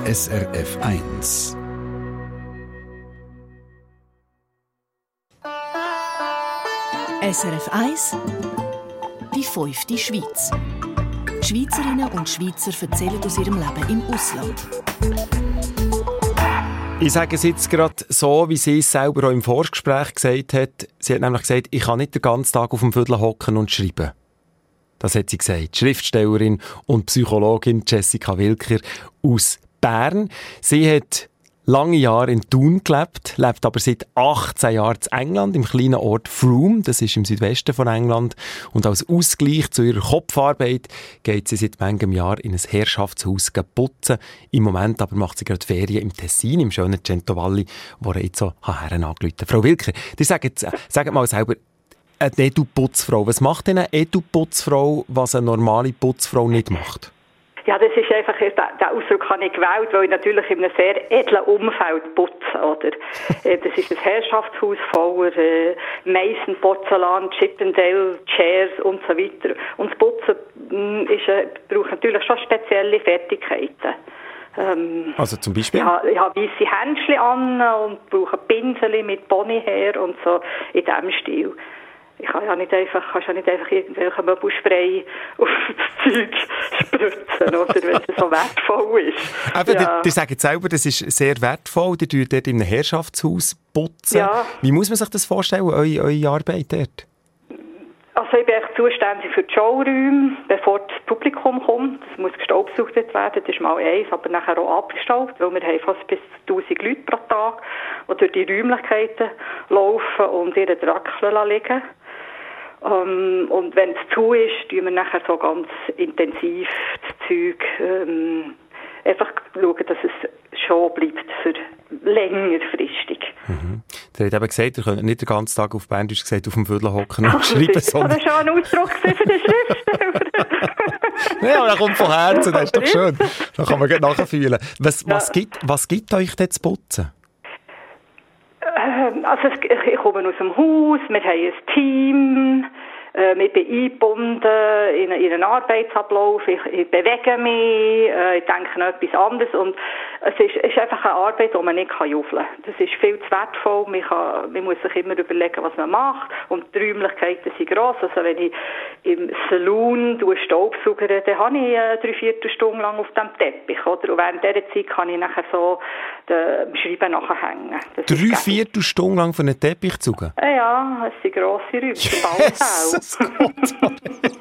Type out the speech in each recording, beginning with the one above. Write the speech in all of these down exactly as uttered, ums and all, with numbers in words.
S R F eins. S R F eins, die fünfte Schweiz. Die Schweizerinnen und Schweizer erzählen aus ihrem Leben im Ausland. Ich sage es jetzt gerade so, wie sie es selber auch im Vorgespräch gesagt hat. Sie hat nämlich gesagt, ich kann nicht den ganzen Tag auf dem Viertel hocken und schreiben. Das hat sie gesagt. Schriftstellerin und Psychologin Jessica Wilker aus Bern. Sie hat lange Jahre in Thun gelebt, lebt aber seit achtzehn Jahren in England, im kleinen Ort Frome, das ist im Südwesten von England. Und als Ausgleich zu ihrer Kopfarbeit geht sie seit manchem Jahr in ein Herrschaftshaus putzen. Im Moment aber macht sie gerade Ferien im Tessin, im schönen Cento Valli, wo er jetzt so herren angerufen hat. Frau Wilker, die sagt, sagt mal selber, eine Edu-Putzfrau. Was macht denn eine Edu-Putzfrau, was eine normale Putzfrau nicht macht? Ja, das ist einfach, den Ausdruck habe ich gewählt, weil ich natürlich in einem sehr edlen Umfeld putze, oder? Das ist ein Herrschaftshaus voller äh, Meissen, Porzellan, Chippendale, Chairs und so weiter. Und das Putzen ist, äh, braucht natürlich schon spezielle Fertigkeiten. Ähm, also zum Beispiel? Ich habe, ich habe weisse Händchen an und brauche Pinsel mit Ponyhair und so in diesem Stil. Ich kann ja nicht einfach, kannst ja nicht einfach irgendwelche Möbelspray auf das Zeug spritzen, oder, wenn es so wertvoll ist. Aber ja. ihr sagt selber, das ist sehr wertvoll. Ihr tut dort in einem Herrschaftshaus putzen. Ja. Wie muss man sich das vorstellen, eure, eure Arbeit dort? Also ich bin echt zuständig für die Showräume, bevor das Publikum kommt. Das muss gestaubsaugt werden, das ist mal eins, aber nachher auch abgestaubt, weil wir haben fast bis tausend Leute pro Tag, die durch die Räumlichkeiten laufen und ihre Drackeln liegen. Um, und wenn es zu ist, tun wir nachher so ganz intensiv das Zeug ähm, einfach schauen, dass es schon bleibt für längerfristig. Mhm. Ihr habt eben gesagt, ihr könnt nicht den ganzen Tag auf Berndeutsch gesagt auf dem Viertel hocken und schreiben, sondern... Das ist schon ein Ausdruck für den Schriftsteller. Ja, aber der kommt von Herzen, das ist doch schön. Da kann man gut nachfühlen. Was, was, ja. gibt, was gibt euch denn zu putzen? Also ich komme aus dem Haus, wir haben ein Team, äh, ich bin eingebunden in, in einen Arbeitsablauf, ich, ich bewege mich, äh, ich denke noch etwas anderes und es ist, es ist einfach eine Arbeit, die man nicht juffeln kann. Das ist viel zu wertvoll, man, kann, man muss sich immer überlegen, was man macht und die Räumlichkeiten sind gross. Also wenn ich im Saloon staubsaugere, dann habe ich äh, drei Viertelstunden lang auf dem Teppich, oder? Und während dieser Zeit kann ich nachher so dem Schreiben nachhängen. Drei Viertelstunden lang für einen Teppich zu saugen? Ja, ja, es sind grosse Räume. Jesus Gott!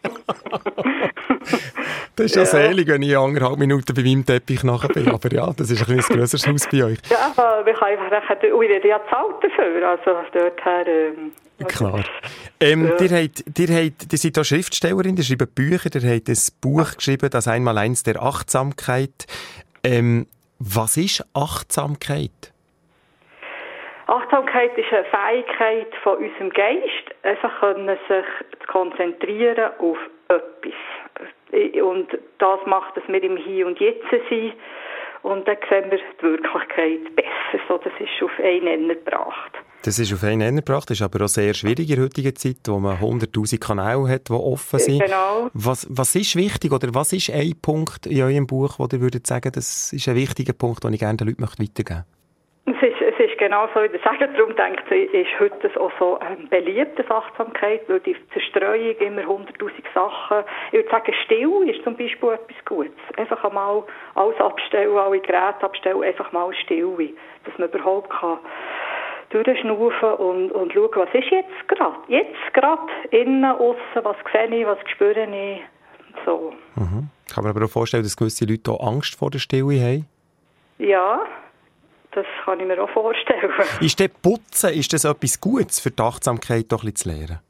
Das ist ja, ja selig, wenn ich anderthalb Minuten bei meinem Teppich nachher bin. Aber ja, das ist ein bisschen grösseres Haus bei euch. Ja, aber ich habe einfach nachher... Und ich werde ja zahlt dafür. Also dort her... Ähm, Klar. Ähm, ja. ihr, habt, ihr, habt, ihr seid auch Schriftstellerin, ihr schreibt Bücher, ihr habt ein Buch geschrieben, das Einmaleins der Achtsamkeit. Ähm, was ist Achtsamkeit? Achtsamkeit ist eine Fähigkeit von unserem Geist, einfach können sich zu konzentrieren auf etwas. Und das macht, dass wir im Hier und Jetzt sind. Und dann sehen wir die Wirklichkeit besser. So, das ist auf einen Nenner gebracht. Das ist auf einen Nenner gebracht, das ist aber auch sehr schwierig in der heutigen Zeit, wo man hunderttausend Kanäle hat, die offen sind. Genau. Was, was ist wichtig oder was ist ein Punkt in eurem Buch, wo ihr würdet sagen, das ist ein wichtiger Punkt, den ich gerne den Leuten weitergeben möchte? Es ist, es ist genau so, wie ihr sagt. Darum denkt ich, ist heute auch so ähm, beliebt, das Achtsamkeit, weil die Zerstreuung immer hunderttausend Sachen. Ich würde sagen, still ist zum Beispiel etwas Gutes. Einfach einmal alles abstellen, alle Geräte abstellen, einfach mal still, dass man überhaupt kann durchschnaufen und, und schauen, was ist jetzt gerade? Jetzt gerade, innen, aussen, was sehe ich, was spüre ich, so. Mhm. Kann man aber auch vorstellen, dass gewisse Leute auch Angst vor der Stille haben? Ja, das kann ich mir auch vorstellen. Ist das Putzen, ist das etwas Gutes für die Achtsamkeit doch ein bisschen zu lernen?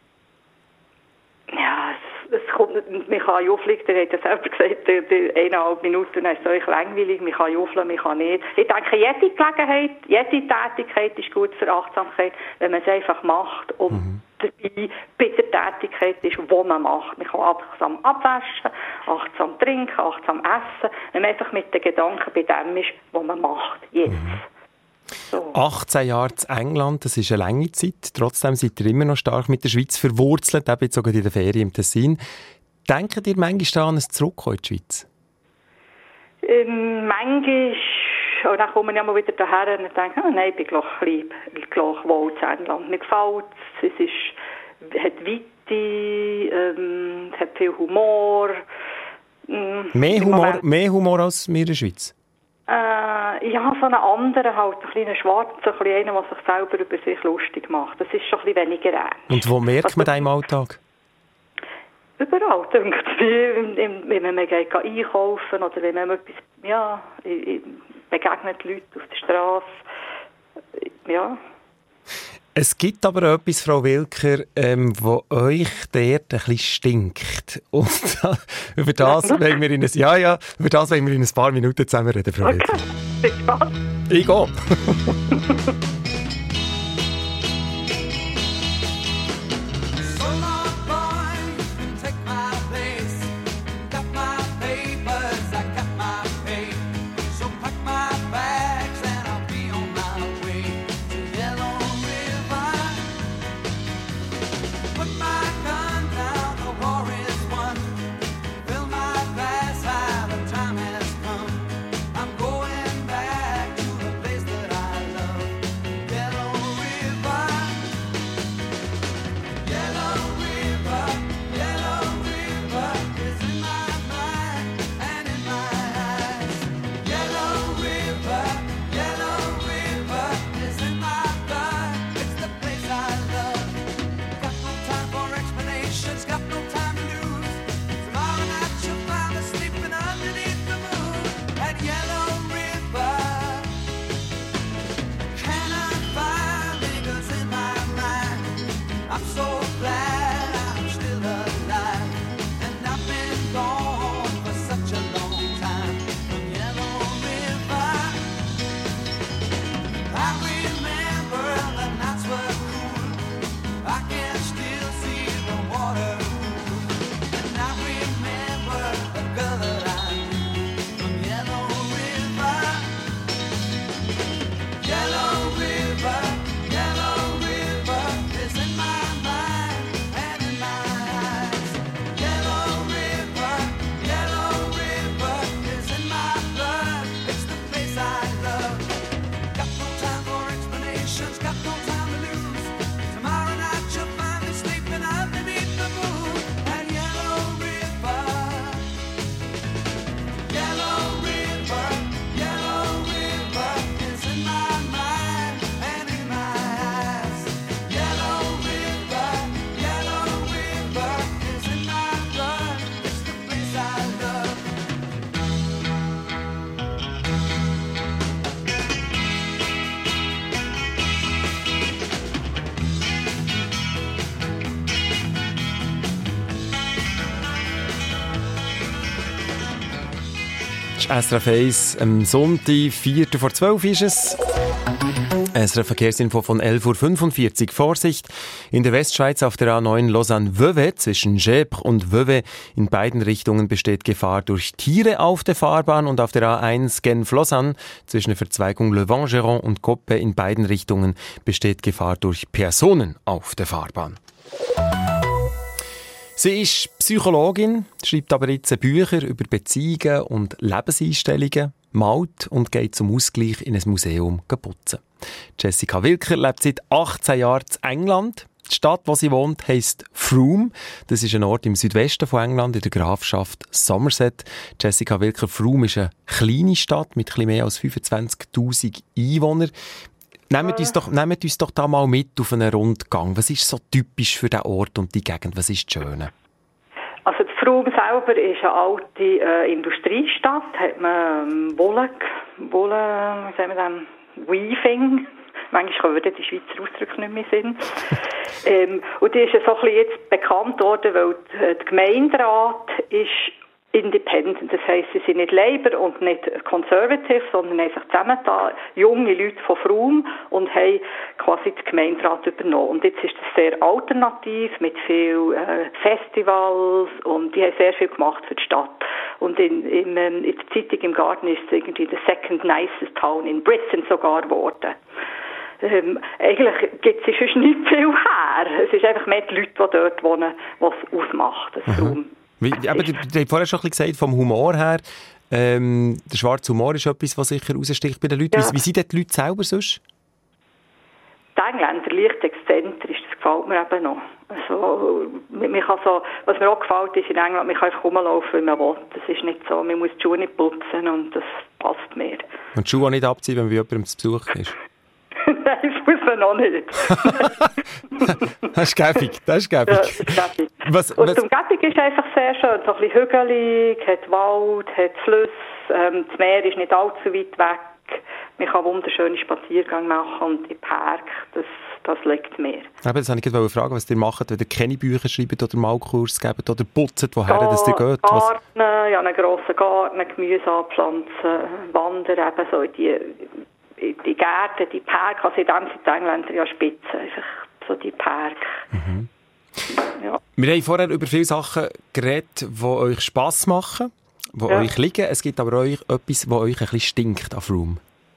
Ja, es, es kommt, man kann juffeln, der hat ja selber gesagt, die, die eineinhalb Minuten ist euch langweilig, man kann juffeln, man kann nicht. Ich denke, jede Gelegenheit, jede Tätigkeit ist gut für Achtsamkeit, wenn man es einfach macht und mhm. dabei bei der Tätigkeit ist, die man macht. Man kann achtsam abwaschen, achtsam trinken, achtsam essen, wenn man einfach mit den Gedanken bei dem ist, was man macht, jetzt. Mhm. So. achtzehn Jahre in England, das ist eine lange Zeit. Trotzdem seid ihr immer noch stark mit der Schweiz verwurzelt, eben jetzt sogar in der Ferien im Tessin. Denkt ihr manchmal daran, es zurückkommen in die Schweiz? Ähm, manchmal, und dann komme ich ja mal wieder daher und denke, oh, nein, ich bin gleich lieb, gleich wohl zu England. Mir gefällt es, es ist, hat Weite, ähm, es hat viel Humor. Ähm, mehr Humor, mehr Humor als wir in der Schweiz? Äh, ich habe so einen anderen, halt, einen kleinen Schwarzen, so ein bisschen einen, der sich selber über sich lustig macht. Das ist schon ein bisschen weniger ernst. Und wo merkt man das im Alltag? Überall, denke ich, wenn man geht einkaufen oder wenn man etwas, ja, begegnet Leute auf der Straße, ja. Es gibt aber etwas, Frau Wilker, ähm, wo euch dort ein bisschen stinkt. Und über das wollen wir in ein, ja, ja, über das wollen wir in ein paar Minuten zusammen reden, Frau Wilker. Okay, bis bald. Ich gehe. S R F eins am Sonntag, viertel vor zwölf ist es. S R F Verkehrsinfo von elf Uhr fünfundvierzig. Vorsicht! In der Westschweiz auf der A neun Lausanne-Vevey zwischen Gèpres und Vevey in beiden Richtungen besteht Gefahr durch Tiere auf der Fahrbahn und auf der A eins Genf-Lausanne zwischen der Verzweigung Le Vangeron und Coppe in beiden Richtungen besteht Gefahr durch Personen auf der Fahrbahn. Sie ist Psychologin, schreibt aber jetzt Bücher über Beziehungen und Lebenseinstellungen, malt und geht zum Ausgleich in ein Museum putzen. Jessica Wilker lebt seit achtzehn Jahren in England. Die Stadt, wo sie wohnt, heisst Frome. Das ist ein Ort im Südwesten von England, in der Grafschaft Somerset. Jessica Wilker, Frome ist eine kleine Stadt mit etwas mehr als fünfundzwanzigtausend Einwohnern. Nehmt uns, doch, nehmt uns doch da mal mit auf einen Rundgang. Was ist so typisch für den Ort und die Gegend? Was ist das Schöne? Also die Frome selber ist eine alte äh, Industriestadt. Hat man ähm, Wolle, Wolle, wie sagen wir dann, Weaving. Manchmal kommen die Schweizer Ausdrücke nicht mehr Sinn. ähm, und die ist ja so ein bisschen jetzt bekannt worden, weil der Gemeinderat ist independent. Das heisst, sie sind nicht Labour und nicht Conservative, sondern haben sich zusammengetan, junge Leute von Frome, und haben quasi den Gemeinderat übernommen. Und jetzt ist das sehr alternativ, mit vielen äh, Festivals, und die haben sehr viel gemacht für die Stadt. Und in, in, in der Zeitung im Garten ist es irgendwie the second nicest town in Britain sogar geworden. Ähm, eigentlich gibt es sonst nicht viel her. Es ist einfach mehr die Leute, die dort wohnen, was es ausmacht, das Frome. Wie, aber du hast vorher schon ein bisschen gesagt, vom Humor her, Ähm, der schwarze Humor ist etwas, was sicher raussticht bei den Leuten. Ja. Wie, wie sind denn die Leute selber sonst? Die Engländer leicht exzentrisch, das gefällt mir eben noch. Also, man kann so, was mir auch gefällt, ist in England, man kann einfach rumlaufen, wie man will. Das ist nicht so, man muss die Schuhe nicht putzen und das passt mir. Und die Schuhe auch nicht abziehen, wenn man jemandem zu Besuch ist? Nein, das muss man noch nicht. Das ist gäbig, das ist gäbig. Ja, das ist gäbig. Was, und was? die Umgebung ist einfach sehr schön, so ein bisschen hügelig, hat Wald, hat Flüsse, ähm, das Meer ist nicht allzu weit weg. Man kann wunderschöne Spaziergänge machen und im Park, das, das liegt mir. Eben, das wollte ich gerade fragen, was ihr macht, wenn ihr keine Bücher schreibt oder Malkurs gebt oder putzt, woher Gar, das ihr geht. Garten, ja, einen grossen Garten, Gemüse anpflanzen, wandern, eben so in die, in die Gärten, die Parks, also in dem sind die Engländer ja spitze, einfach so die Parks. Mhm. Ja. Wir haben vorher über viele Sachen geredet, die euch Spass machen, die ja. euch liegen. Es gibt aber euch etwas, das euch ein bisschen stinkt an Frome.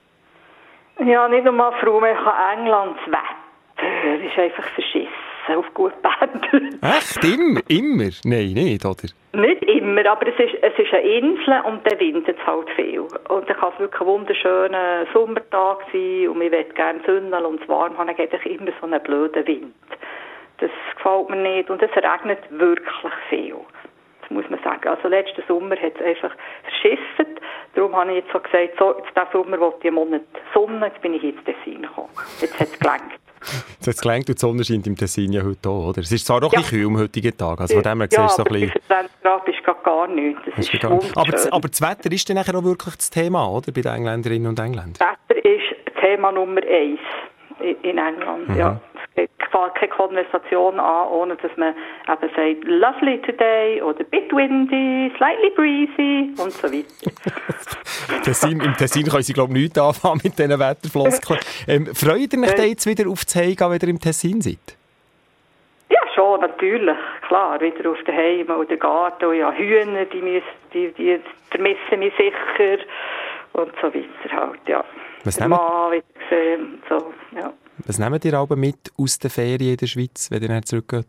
Ja, nicht nur Frome, ich habe Englands Wetter. ist einfach verschissen, auf gut Bänderdeutsch. Echt? Immer? Immer? Nein, nicht, oder? Nicht immer, aber es ist, es ist eine Insel und dann windet es halt viel. Und dann kann es wirklich ein wunderschöner Sommertag sein und ich möchte gerne Sonne und es warm haben, dann geht es immer so einen blöden Wind. Das gefällt mir nicht und es regnet wirklich viel. Das muss man sagen. Also letzten Sommer hat es einfach verschissen. Darum habe ich jetzt so gesagt, so, jetzt diesen Sommer wollte ich einen Monat Sonne, jetzt bin ich ins Tessin gekommen. Jetzt hat es gelangt. Jetzt hat es gelangt und die Sonne scheint im Tessin ja heute auch, oder? Es ist zwar doch ja. ein bisschen kühl am heutigen Tag, also von dem her ja, siehst du so ein bisschen... fünfundzwanzig Grad ist gar nichts, das ist gar nicht. Aber, das, aber das Wetter ist dann nachher auch wirklich das Thema, oder? Bei den Engländerinnen und Engländern. Das Wetter ist Thema Nummer eins in England, mhm. ja. Es fällt keine Konversation an, ohne dass man eben sagt, lovely today oder bit windy, slightly breezy und so weiter. Tessin, Im Tessin können Sie, glaube ich, nichts anfangen mit diesen Wetterfloskeln. Ähm, freut ihr euch äh, jetzt wieder auf das Heim, wenn ihr im Tessin seid? Ja, schon, natürlich. Klar, wieder auf den Heim oder Garten. Und ja, Hühner, die, müssen, die, die vermissen mich sicher und so weiter halt, ja. Was den Mann wieder gesehen und so, ja. Was nehmt ihr aber mit aus den Ferien in der Schweiz, wenn ihr dann zurückgeht?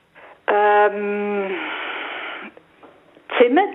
Ähm, Zimmet.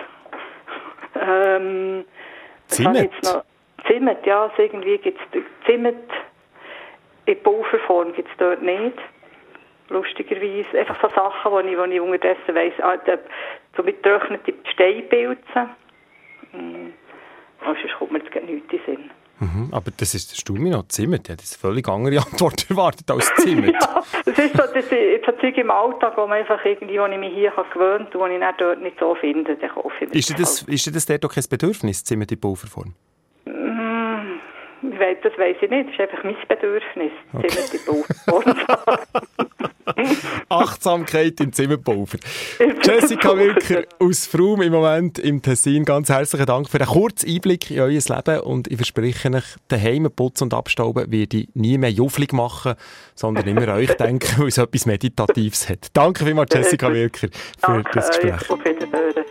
Ähm, Zimmet? Zimmet, ja. Also irgendwie gibt es Zimmet in Pulverform gibt es dort nicht. Lustigerweise. Einfach so Sachen, die ich, ich unterdessen weiss, ah, so mit getrockneten Steinpilzen. Hm. Oh, sonst kommt mir jetzt nichts in den Sinn. Mhm, aber das ist der Sturmi noch Zimmet. Ja, das ist eine völlig andere Antwort erwartet als Zimmet. Ja, das ist so, das ist so Zeug im Alltag, wo man einfach irgendwie, wo ich mich hier gewöhnt habe und wo ich dann dort nicht so finde, dann kaufe ich das. Ist das, ist das dort auch kein Bedürfnis, Zimmet in Pulverform? Mm, das weiss ich nicht, das ist einfach mein Bedürfnis, okay. Zimmet in Pulverform. Achtsamkeit im Zimmerpulver. Jessica Wilker aus Frome im Moment im Tessin. Ganz herzlichen Dank für einen kurzen Einblick in euer Leben und ich verspreche euch, daheim putzen und abstauben werde ich nie mehr jufflig machen, sondern immer an euch denken, weil es etwas Meditatives hat. Danke vielmals, Jessica Wilker, für Danke das Gespräch. Auf Wiederhören.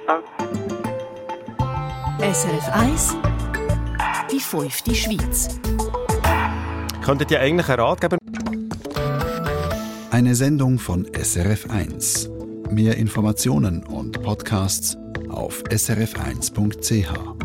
S R F eins Die fünfte Schweiz. Könntet ihr eigentlich einen Rat geben? Eine Sendung von S R F eins. Mehr Informationen und Podcasts auf s r f eins punkt c h.